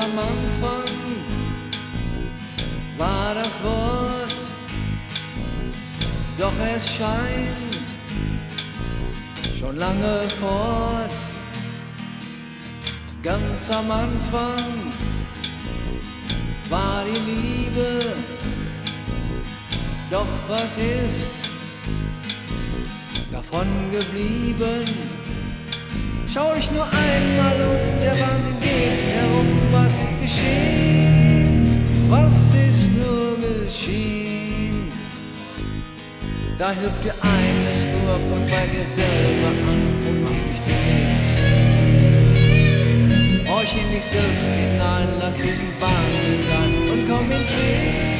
am Anfang war das Wort, doch es scheint schon lange fort. Ganz am Anfang war die Liebe, doch was ist davon geblieben? Schau ich nur einmal um, der Wahnsinn geht herum. Was ist geschehen? Was ist nur geschehen? Da hilft dir eines nur, von bei dir selber an und mach dich dreht. Horch in dich selbst hinein, lass diesen Wahnsinn an und komm ins Leben.